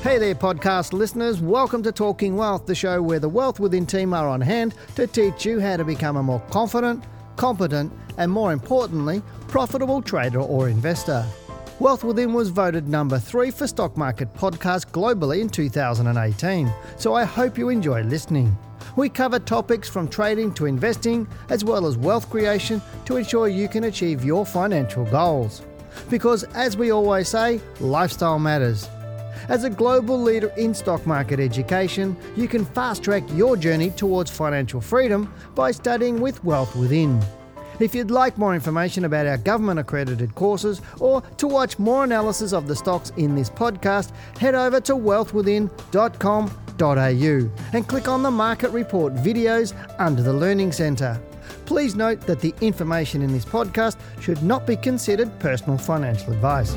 Hey there, podcast listeners. Welcome to Talking Wealth, the show where the Wealth Within team are on hand to teach you how to become a more confident, competent, and more importantly, profitable trader or investor. Wealth Within was voted number 3 for stock market podcast globally in 2018, so I hope you enjoy listening. We cover topics from trading to investing, as well as wealth creation to ensure you can achieve your financial goals. Because as we always say, lifestyle matters. As a global leader in stock market education, you can fast-track your journey towards financial freedom by studying with Wealth Within. If you'd like more information about our government-accredited courses or to watch more analysis of the stocks in this podcast, head over to wealthwithin.com.au and click on the Market Report videos under the Learning Centre. Please note that the information in this podcast should not be considered personal financial advice.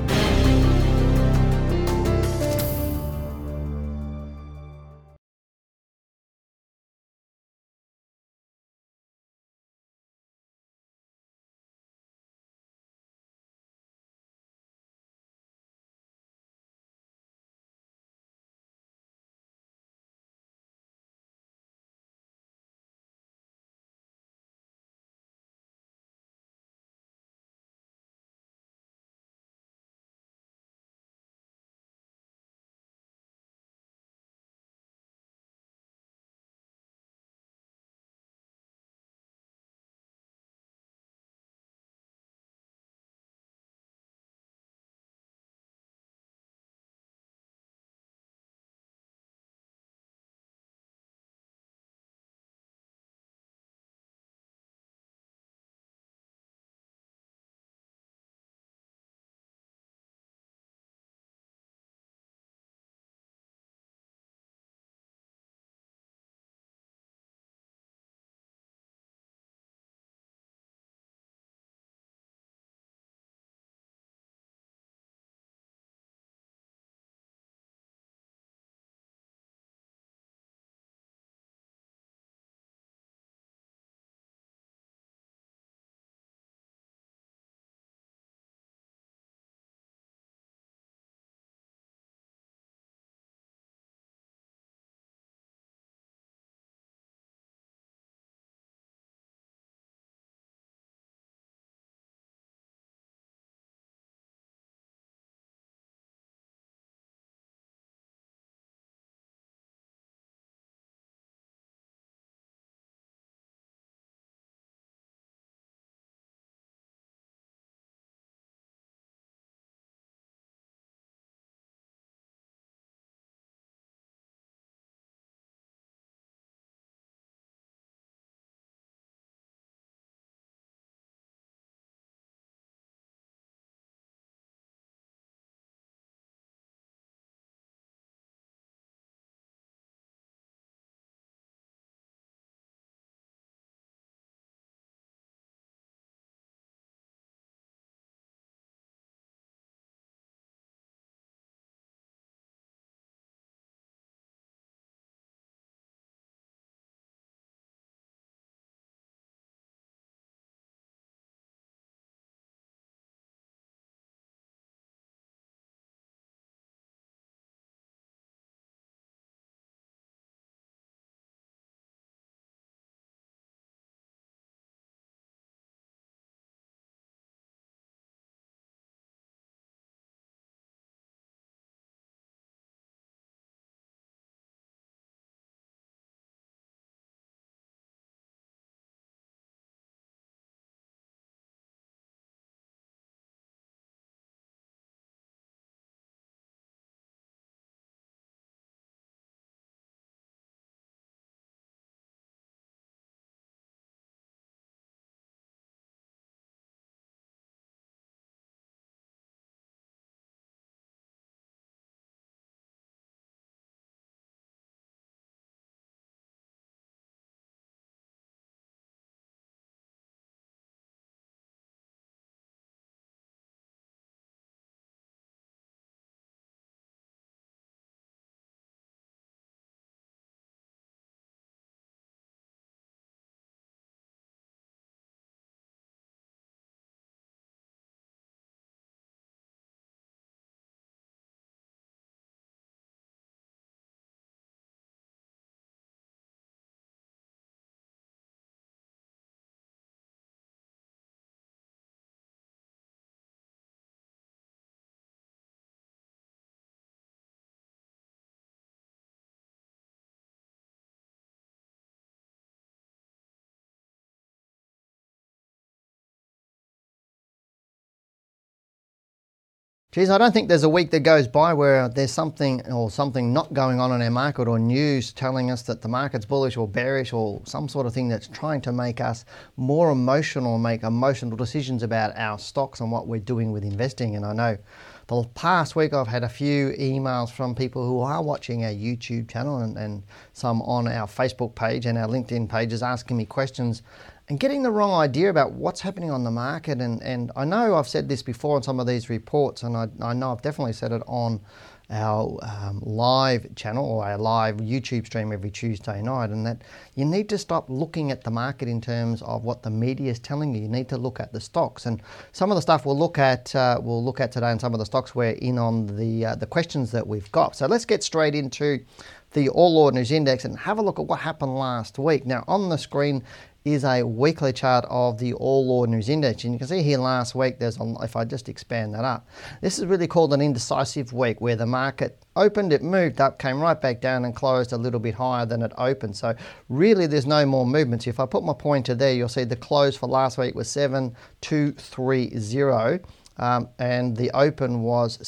Geez, I don't think there's a week that goes by where there's something not going on in our market, or news telling us that the market's bullish or bearish, or some sort of thing that's trying to make us more emotional, make emotional decisions about our stocks and what we're doing with investing. And I know the past week I've had a few emails from people who are watching our YouTube channel and some on our Facebook page and our LinkedIn pages asking me questions and getting the wrong idea about what's happening on the market. And I know I've said this before in some of these reports, and I know I've definitely said it on our live channel or our live YouTube stream every Tuesday night, and that you need to stop looking at the market in terms of what the media is telling you. You need to look at the stocks, and some of the stuff we'll look at today, and some of the stocks we're in on the questions that we've got. So let's get straight into the All Ordinaries Index and have a look at what happened last week. Now on the screen is a weekly chart of the All Ordinaries Index, and you can see here last week if I just expand that up, this is really called an indecisive week, where the market opened, it moved up, came right back down and closed a little bit higher than it opened. So really there's no more movement. So if I put my pointer there, you'll see the close for last week was 7230, and the open was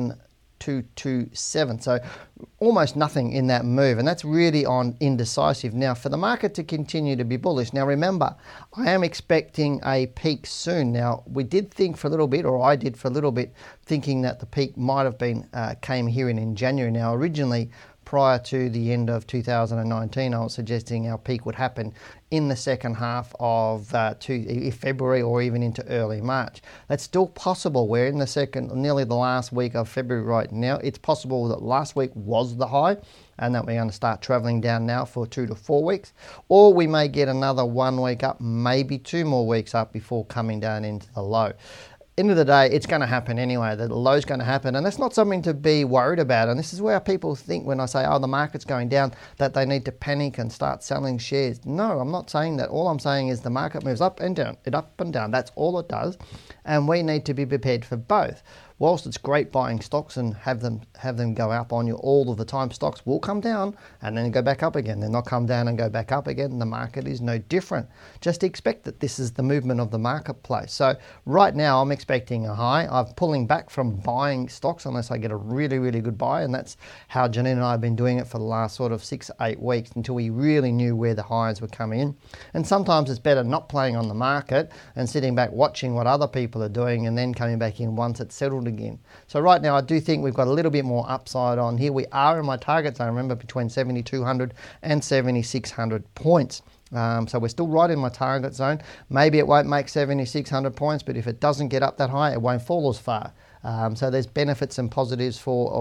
7227. So almost nothing in that move, and that's really on indecisive. Now for the market to continue to be bullish, now remember, I am expecting a peak soon. Now we did think for a little bit, or I did for a little bit, thinking that the peak might have been came here in January. Now originally, prior to the end of 2019, I was suggesting our peak would happen in the second half of February or even into early March. That's still possible. We're in nearly the last week of February right now. It's possible that last week was the high and that we're going to start traveling down now for 2 to 4 weeks, or we may get another 1 week up, maybe 2 more weeks up before coming down into the low. End of the day, it's going to happen anyway. The low's going to happen, and that's not something to be worried about. And this is where people think when I say, oh, the market's going down, that they need to panic and start selling shares. No, I'm not saying that. All I'm saying is the market moves up and down, up and down. That's all it does, and we need to be prepared for both. Whilst it's great buying stocks and have them go up on you all of the time, stocks will come down and then go back up again. They'll not come down and go back up again. The market is no different. Just expect that this is the movement of the marketplace. So right now I'm expecting a high. I'm pulling back from buying stocks unless I get a really, really good buy, and that's how Janine and I have been doing it for the last sort of 6-8 weeks until we really knew where the highs were coming in. And sometimes it's better not playing on the market and sitting back watching what other people are doing and then coming back in once it's settled again. So right now I do think we've got a little bit more upside on here. We are in my target zone, remember, between 7,200 and 7,600 points. So we're still right in my target zone. Maybe it won't make 7,600 points, but if it doesn't get up that high, it won't fall as far. So there's benefits and positives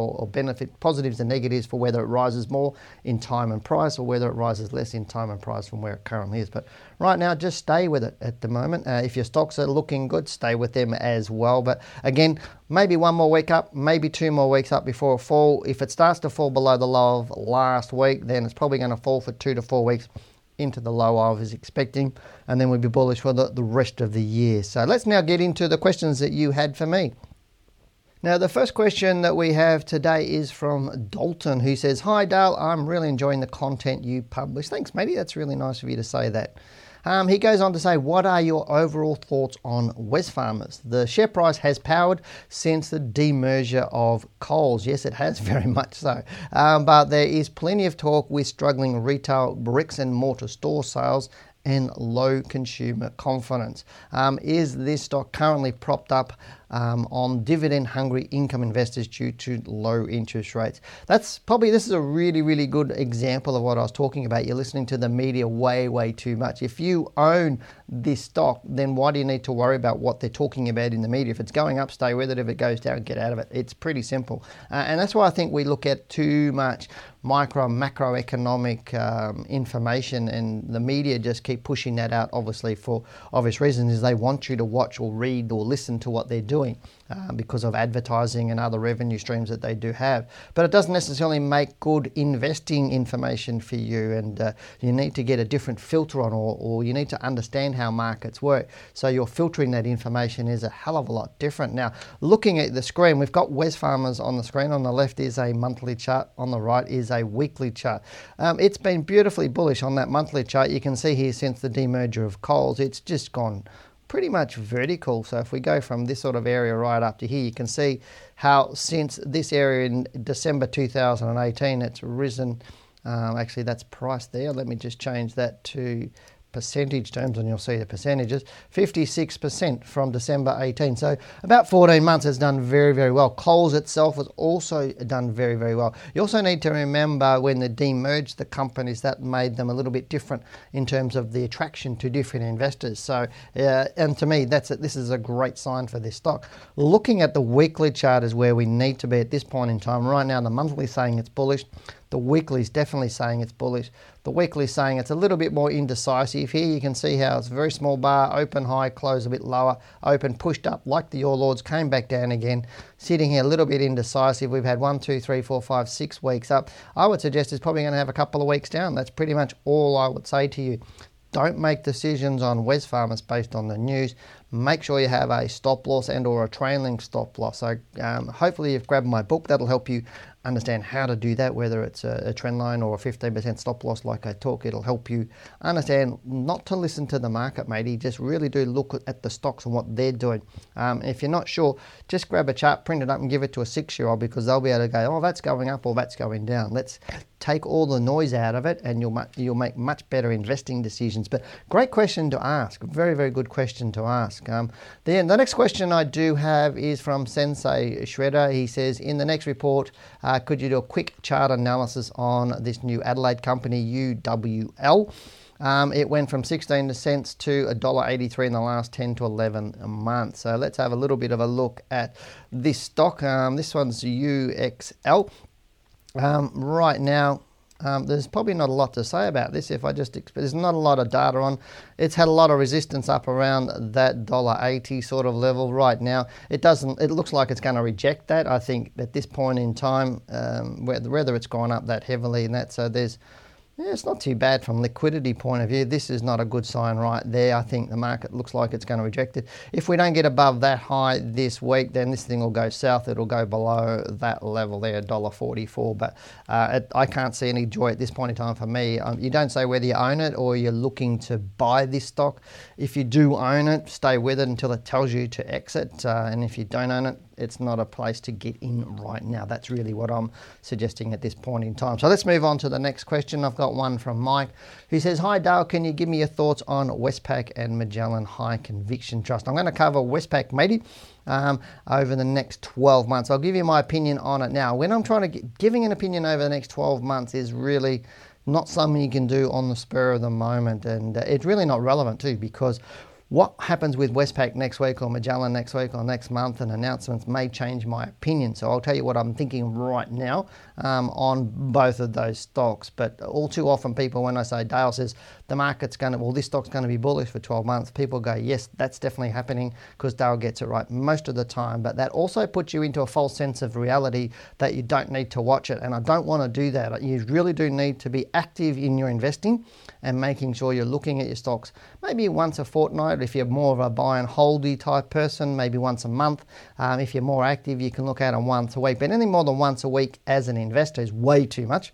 positives and negatives for whether it rises more in time and price or whether it rises less in time and price from where it currently is. But right now, just stay with it at the moment. If your stocks are looking good, stay with them as well. But again, maybe 1 more week up, maybe 2 more weeks up before it fall. If it starts to fall below the low of last week, then it's probably going to fall for 2 to 4 weeks into the low I was expecting, and then we'll be bullish for the rest of the year. So let's now get into the questions that you had for me. Now, the first question that we have today is from Dalton, who says, "Hi Dale, I'm really enjoying the content you publish." Thanks, matey. That's really nice of you to say that. He goes on to say, "What are your overall thoughts on Wesfarmers? The share price has powered since the demerger of Coles." Yes, it has, very much so. But there is plenty of talk with struggling retail bricks and mortar store sales and low consumer confidence. Is this stock currently propped up on dividend-hungry income investors due to low interest rates? This is a really, really good example of what I was talking about. You're listening to the media way, way too much. If you own this stock, then why do you need to worry about what they're talking about in the media? If it's going up, stay with it. If it goes down, get out of it. It's pretty simple. And that's why I think we look at too much macroeconomic information, and the media just keep pushing that out, obviously for obvious reasons, is they want you to watch or read or listen to what they're doing because of advertising and other revenue streams that they do have. But it doesn't necessarily make good investing information for you, and you need to get a different filter on, or you need to understand how markets work. So your filtering that information is a hell of a lot different. Now, looking at the screen, we've got Wesfarmers on the screen. On the left is a monthly chart, on the right is a weekly chart. It's been beautifully bullish on that monthly chart. You can see here since the demerger of Coles, it's just gone pretty much vertical. So if we go from this sort of area right up to here, you can see how since this area in December 2018, it's risen. Actually, that's price there. Let me just change that to percentage terms and you'll see the percentages. 56% from December 18. So about 14 months has done very, very well. Coles itself has also done very, very well. You also need to remember when they demerged the companies, that made them a little bit different in terms of the attraction to different investors. So, and to me, this is a great sign for this stock. Looking at the weekly chart is where we need to be at this point in time. Right now, the monthly is saying it's bullish. The weekly is definitely saying it's bullish. The weekly is saying it's a little bit more indecisive. Here you can see how it's a very small bar, open high, close a bit lower, open, pushed up like the All Lords, came back down again, sitting here a little bit indecisive. We've had 1, 2, 3, 4, 5, 6 weeks up. I would suggest it's probably going to have a couple of weeks down. That's pretty much all I would say to you. Don't make decisions on Wesfarmers based on the news. Make sure you have a stop loss and or a trailing stop loss. So hopefully you've grabbed my book. That'll help you understand how to do that, whether it's a trend line or a 15% stop loss like I talk. It'll help you understand not to listen to the market, matey. Just really do look at the stocks and what they're doing. If you're not sure, just grab a chart, print it up and give it to a 6-year-old because they'll be able to go, oh, that's going up or that's going down. Let's take all the noise out of it and you'll make much better investing decisions. But great question to ask. Very, very good question to ask. The next question I do have is from Sensei Shredder. He says, in the next report, could you do a quick chart analysis on this new Adelaide company, UWL? It went from 16 cents to $1.83 in the last 10 to 11 months. So let's have a little bit of a look at this stock. This one's UXL. Right now, there's probably not a lot to say about this. There's not a lot of data on. It's had a lot of resistance up around that $1.80 sort of level right now. It looks like it's going to reject that. I think at this point in time, whether it's gone up that heavily and that, so it's not too bad from liquidity point of view. This is not a good sign right there. I think the market looks like it's going to reject it. If we don't get above that high this week, then this thing will go south. It'll go below that level there, $1.44. But I can't see any joy at this point in time for me. You don't say whether you own it or you're looking to buy this stock. If you do own it, stay with it until it tells you to exit. And if you don't own it, it's not a place to get in right now. That's really what I'm suggesting at this point in time. So let's move on to the next question. I've got one from Mike who says, hi Dale, can you give me your thoughts on Westpac and Magellan High Conviction Trust? I'm going to cover Westpac, matey, over the next 12 months. I'll give you my opinion on it now. When I'm trying to giving an opinion over the next 12 months is really not something you can do on the spur of the moment. And it's really not relevant too, because what happens with Westpac next week or Magellan next week or next month and announcements may change my opinion. So I'll tell you what I'm thinking right now on both of those stocks. But all too often people, when I say Dale says the market's going to, well, this stock's going to be bullish for 12 months, people go, yes, that's definitely happening because Dale gets it right most of the time. But that also puts you into a false sense of reality that you don't need to watch it. And I don't want to do that. You really do need to be active in your investing and making sure you're looking at your stocks maybe once a fortnight. If you're more of a buy and holdy type person, maybe once a month. If you're more active, you can look at them once a week. But anything more than once a week as an investor is way too much.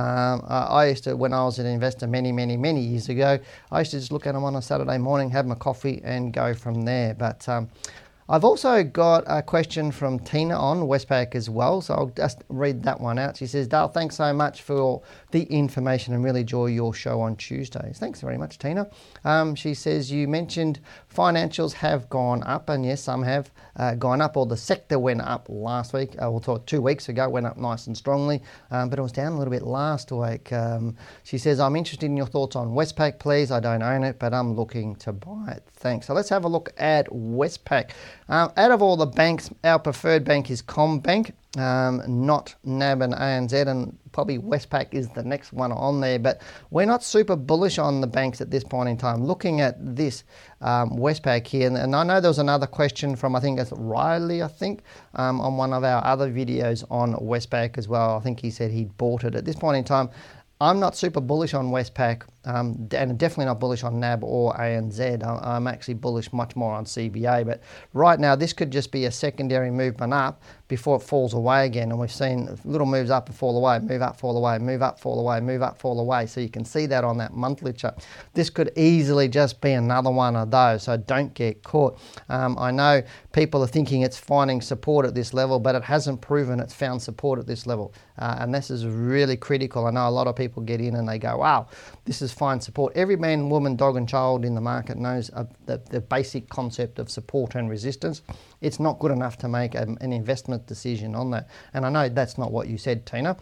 I used to, when I was an investor many years ago, I used to just look at them on a Saturday morning, have my coffee and go from there. But I've also got a question from Tina on Westpac as well, so I'll just read that one out. She says, Dale, thanks so much for the information and really enjoy your show on Tuesdays. Thanks very much, Tina. She says, you mentioned financials have gone up, and yes, some have gone up, or the sector went up last week, 2 weeks ago, went up nice and strongly, but it was down a little bit last week. She says, I'm interested in your thoughts on Westpac, please. I don't own it, but I'm looking to buy it. Thanks. So let's have a look at Westpac. Out of all the banks, our preferred bank is CommBank, not NAB and ANZ, and probably Westpac is the next one on there, but we're not super bullish on the banks at this point in time. Looking at this Westpac here, and I know there was another question from, I think it's Riley, on one of our other videos on Westpac as well. I think he said he'd bought it. At this point in time, I'm not super bullish on Westpac and definitely not bullish on NAB or ANZ. I'm actually bullish much more on CBA, but right now this could just be a secondary movement up before it falls away again, and we've seen little moves up and fall away, move up, fall away, move up, fall away, move up, fall away. So you can see that on that monthly chart. This could easily just be another one of those, so don't get caught. I know people are thinking it's finding support at this level, but it hasn't proven it's found support at this level, and this is really critical. I know a lot of people get in and they go, wow, this is fine support. Every man, woman, dog and child in the market knows the basic concept of support and resistance. It's not good enough to make an investment decision on that. And I know that's not what you said, Tina,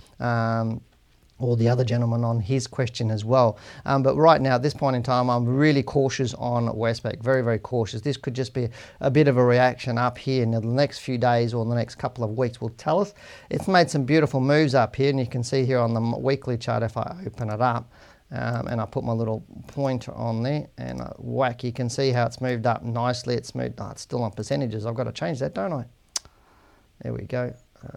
or the other gentleman on his question as well. But right now, at this point in time, I'm really cautious on Westpac, very, very cautious. This could just be a bit of a reaction up here, and the next few days or the next couple of weeks will tell us. It's made some beautiful moves up here, and you can see here on the weekly chart, if I open it up, and I put my little pointer on there and whack, you can see how it's moved up nicely. It's moved, it's still on percentages. I've got to change that, don't I? There we go.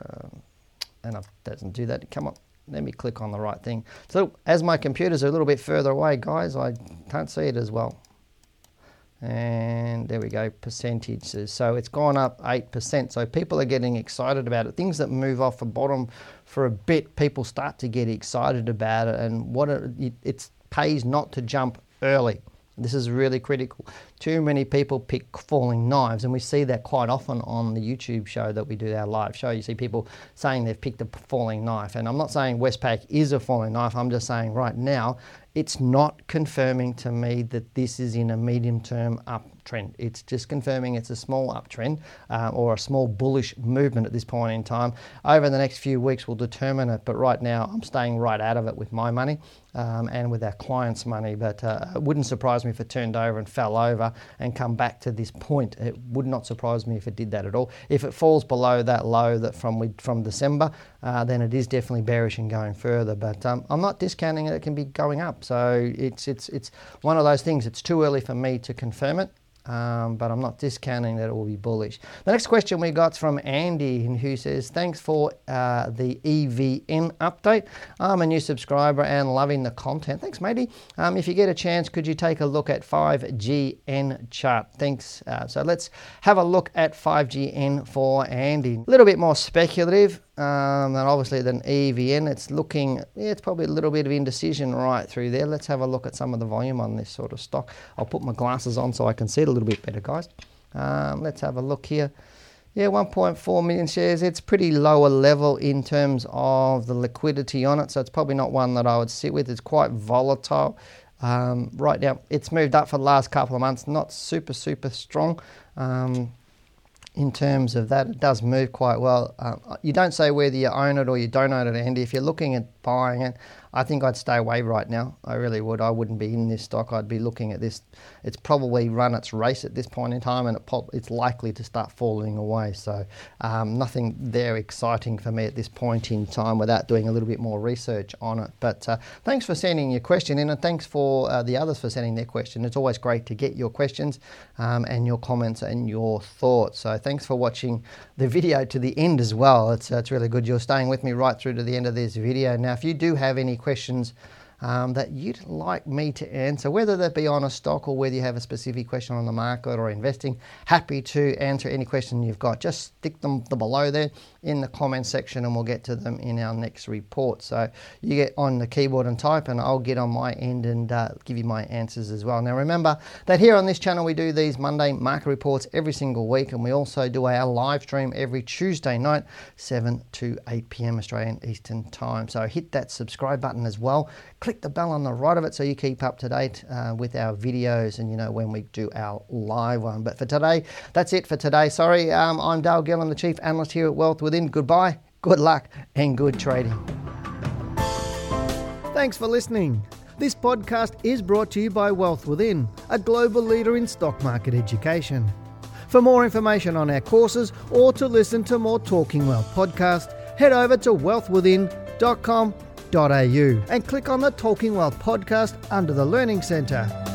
And it doesn't do that. Come on, let me click on the right thing. So as my computers are a little bit further away, guys, I can't see it as well. And there we go, percentages. So it's gone up 8%. So people are getting excited about it. Things that move off the bottom for a bit, people start to get excited about it. And what it pays not to jump early. This is really critical. Too many people pick falling knives, and we see that quite often on the YouTube show that we do, our live show. You see people saying they've picked a falling knife, and I'm not saying Westpac is a falling knife. I'm just saying right now it's not confirming to me that this is in a medium-term uptrend. It's just confirming it's a small uptrend or a small bullish movement at this point in time. Over the next few weeks we'll determine it, but right now I'm staying right out of it with my money and with our clients' money. But it wouldn't surprise me if it turned over and fell over and come back to this point. It would not surprise me if it did that at all. If it falls below that low that from December, then it is definitely bearish and going further. But I'm not discounting it. It can be going up. So it's one of those things. It's too early for me to confirm it. But I'm not discounting that it will be bullish. The next question we got from Andy, who says, thanks for the EVN update. I'm a new subscriber and loving the content. Thanks, matey. If you get a chance, could you take a look at 5GN chart? Thanks. So let's have a look at 5GN for Andy. A little bit more speculative. And obviously than EVN, it's looking, it's probably a little bit of indecision right through there. Let's have a look at some of the volume on this sort of stock. I'll put my glasses on so I can see it a little bit better, guys. Let's have a look here. Yeah, 1.4 million shares. It's pretty lower level in terms of the liquidity on it, so it's probably not one that I would sit with. It's quite volatile. Right now, it's moved up for the last couple of months, not super strong. In terms of that, it does move quite well. You don't say whether you own it or you don't own it, Andy. If you're looking at buying it, I think I'd stay away right now. I really would. I wouldn't be in this stock. I'd be looking at this. It's probably run its race at this point in time, and it's likely to start falling away. So nothing there exciting for me at this point in time without doing a little bit more research on it. But thanks for sending your question in, and thanks for the others for sending their question. It's always great to get your questions and your comments and your thoughts. So thanks for watching the video to the end as well. It's really good. You're staying with me right through to the end of this video. Now, if you do have any questions that you'd like me to answer, whether that be on a stock or whether you have a specific question on the market or investing, happy to answer any question you've got. Just stick them below there in the comment section and we'll get to them in our next report. So you get on the keyboard and type, and I'll get on my end and give you my answers as well. Now remember that here on this channel we do these Monday market reports every single week, and we also do our live stream every Tuesday night, 7 to 8 p.m. Australian Eastern Time. So hit that subscribe button as well. Click the bell on the right of it so you keep up to date with our videos and you know when we do our live one. But for today, that's it for today. Sorry, I'm Dale Gillen, the Chief Analyst here at Wealth Within. Goodbye, good luck and good trading. Thanks for listening. This podcast is brought to you by Wealth Within, a global leader in stock market education. For more information on our courses or to listen to more Talking Wealth podcasts, head over to wealthwithin.com.au and click on the Talking Wealth podcast under the Learning Centre.